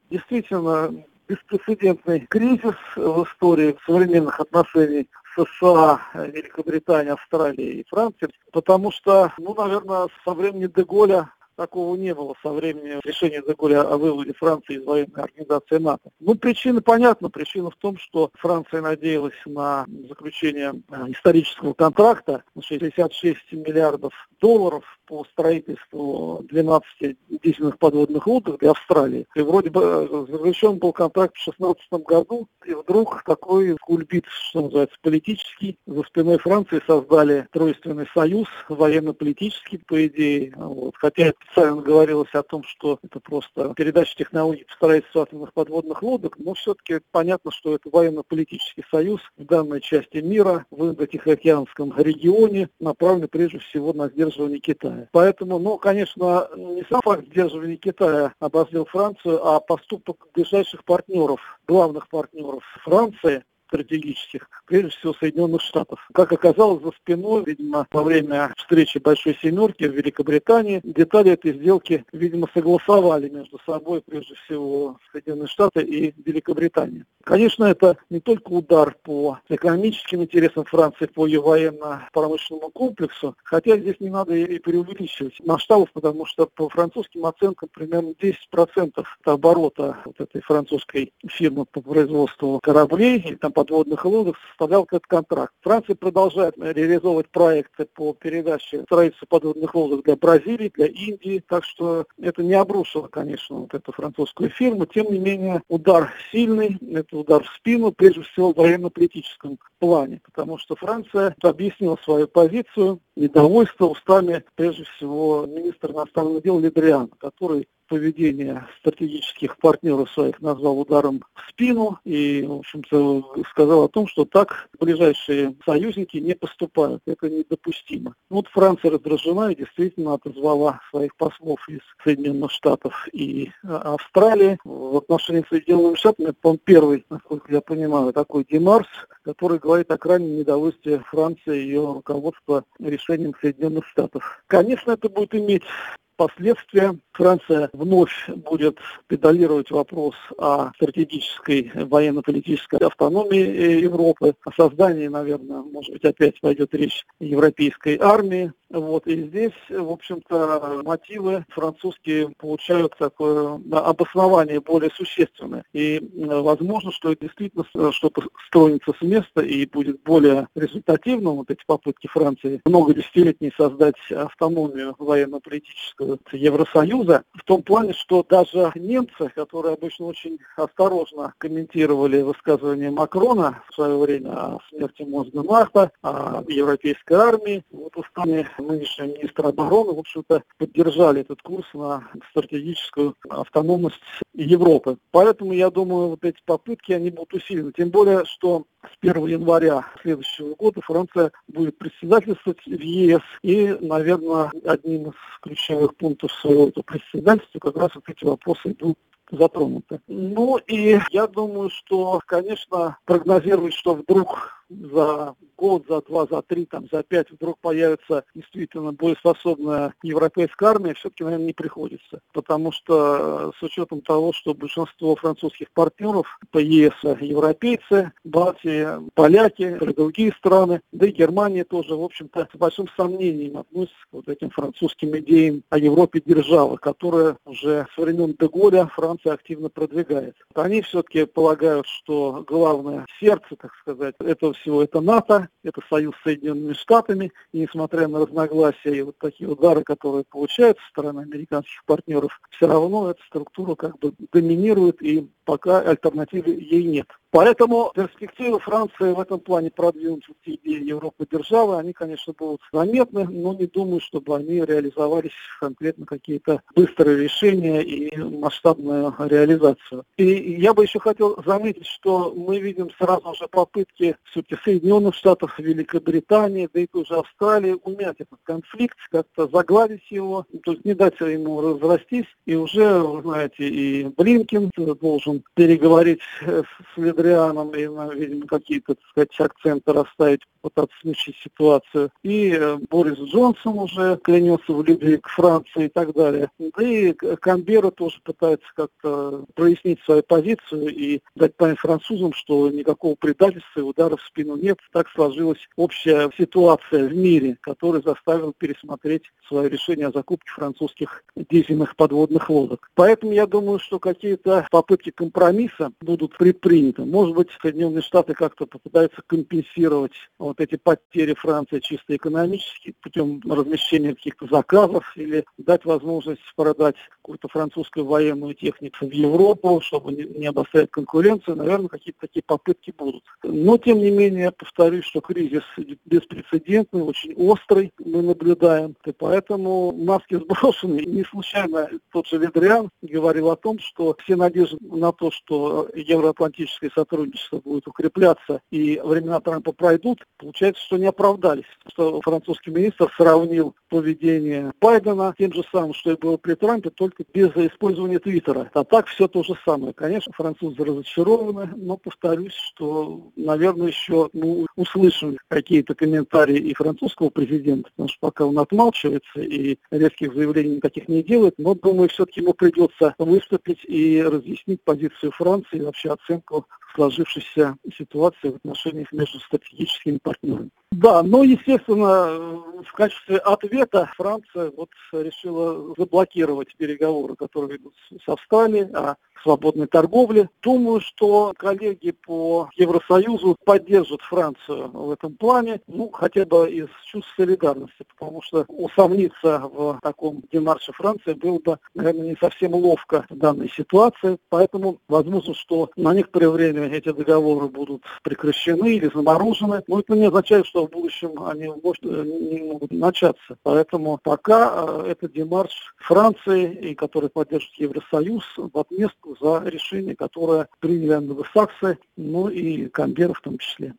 действительно беспрецедентный кризис в истории современных отношений США, Великобритании, Австралии и Франции, потому что, наверное, со времени де-Голля такого не было, со времени решения де-Голля о выводе Франции из военной организации НАТО. Причина понятна. Причина в том, что Франция надеялась на заключение исторического контракта на 66 миллиардов долларов по строительству 12 дизельных подводных лодок для Австралии. И вроде бы заключен был контракт в 2016 году, и вдруг такой кульбит, что называется, политический. За спиной Франции создали тройственный союз, военно-политический, по идее. Хотя специально говорилось о том, что это просто передача технологий по строительству атомных подводных лодок, но все-таки понятно, что это военно-политический союз в данной части мира, в Индо-Тихоокеанском регионе, направленный прежде всего на сдерживание Китая. Поэтому, конечно, не сам факт сдерживания Китая обозлил Францию, а поступок ближайших партнеров, главных партнеров Франции, стратегических, прежде всего Соединенных Штатов. Как оказалось, за спиной, видимо, во время встречи Большой Семерки в Великобритании, детали этой сделки, видимо, согласовали между собой, прежде всего, Соединенные Штаты и Великобритания. Конечно, это не только удар по экономическим интересам Франции, по ее военно-промышленному комплексу, хотя здесь не надо и преувеличивать масштабов, потому что по французским оценкам примерно 10% оборота этой французской фирмы по производству кораблей и подводных лодок составлял этот контракт. Франция продолжает реализовывать проекты по передаче строительства подводных лодок для Бразилии, для Индии, так что это не обрушило, конечно, эту французскую фирму. Тем не менее, удар сильный, это удар в спину, прежде всего в военно-политическом плане, потому что Франция объяснила свою позицию, недовольство устами, прежде всего, министра иностранных дел Ле Дриана, который поведение стратегических партнеров своих назвал ударом в спину и, в общем-то, сказал о том, что так ближайшие союзники не поступают. Это недопустимо. Франция раздражена и действительно отозвала своих послов из Соединенных Штатов и Австралии. В отношении с Соединенными Штатами, по-моему, первый, насколько я понимаю, такой демарш, который говорит о крайнем недовольстве Франции и ее руководства решением Соединенных Штатов. Конечно, это будет иметь последствия. Франция вновь будет педалировать вопрос о стратегической военно-политической автономии Европы, о создании, наверное, может быть, опять пойдет речь о европейской армии. И здесь, в общем-то, мотивы французские получают такое обоснование более существенное. И возможно, что это действительно что-то строится с места и будет более результативным, эти попытки Франции много десятилетий создать автономию военно-политическую Евросоюза, в том плане, что даже немцы, которые обычно очень осторожно комментировали высказывания Макрона в свое время о смерти Мосгенмахта, о европейской армии, устами нынешнего министра обороны, в общем-то, поддержали этот курс на стратегическую автономность Европы. Поэтому, я думаю, эти попытки, они будут усилены. Тем более, что с 1 января следующего года Франция будет председательствовать в ЕС, и, наверное, одним из ключевых пунктов своего председательства как раз эти вопросы будут затронуты. И я думаю, что, конечно, прогнозировать, что вдруг за год, за два, за три, за пять вдруг появится действительно боеспособная европейская армия, все-таки, наверное, не приходится. Потому что с учетом того, что большинство французских партнеров по ЕС европейцы, Балтии, поляки, другие страны, да и Германия тоже, в общем-то, с большим сомнением относится к этим французским идеям о Европе державы, которые уже со времен де-Голля Франция активно продвигает. Они все-таки полагают, что главное сердце, так сказать, этого всего это НАТО, это союз с Соединенными Штатами, и несмотря на разногласия и такие удары, которые получаются со стороны американских партнеров, все равно эта структура доминирует, и пока альтернативы ей нет. Поэтому перспективы Франции в этом плане продвинуть идеи Европы державы, они, конечно, будут заметны, но не думаю, чтобы они реализовались конкретно какие-то быстрые решения и масштабную реализацию. И я бы еще хотел заметить, что мы видим сразу же попытки все-таки Соединенных Штатов, Великобритании, да и тоже Австралии умять этот конфликт, как-то загладить его, то есть не дать ему разрастись. И уже, вы знаете, и Блинкен должен переговорить с Эдрианом и, видимо, какие-то, так сказать, акценты расставить, пытаться смягчить ситуацию. И Борис Джонсон уже клянется в любви к Франции и так далее. Да и Канберра тоже пытается как-то прояснить свою позицию и дать понять французам, что никакого предательства и удара в спину нет. Так сложилась общая ситуация в мире, которая заставила пересмотреть свое решение о закупке французских дизельных подводных лодок. Поэтому я думаю, что какие-то попытки компромисса будут предприняты. Может быть, Соединенные Штаты как-то попытаются компенсировать вот эти потери Франции чисто экономически путем размещения каких-то заказов или дать возможность продать какую-то французскую военную технику в Европу, чтобы не обострять конкуренцию. Наверное, какие-то такие попытки будут. Но, тем не менее, я повторюсь, что кризис беспрецедентный, очень острый мы наблюдаем. И поэтому маски сброшены. Не случайно тот же Ведриан говорил о том, что все надежды на то, что евроатлантическое сотрудничество будет укрепляться и времена Трампа пройдут, получается, что не оправдались. Что французский министр сравнил поведение Байдена тем же самым, что и было при Трампе, только без использования Твиттера. А так все то же самое. Конечно, французы разочарованы, но повторюсь, что, наверное, еще мы услышим какие-то комментарии и французского президента, потому что пока он отмалчивается и резких заявлений никаких не делает, но, думаю, все-таки ему придется выступить и разъяснить позицию Франции и вообще оценку сложившейся ситуации в отношениях между стратегическими партнерами. Да, но, естественно, в качестве ответа Франция решила заблокировать переговоры, которые идут с Австралией о свободной торговле. Думаю, что коллеги по Евросоюзу поддержат Францию в этом плане, хотя бы из чувств солидарности, потому что усомниться в таком демарше Франции было бы, наверное, не совсем ловко в данной ситуации, поэтому возможно, что на некоторое время эти договоры будут прекращены или заморожены, но это не означает, что в будущем они не могут начаться. Поэтому пока этот демарш Франции, и который поддержит Евросоюз, в отместку за решение, которое приняли англосаксы, и Канберра в том числе.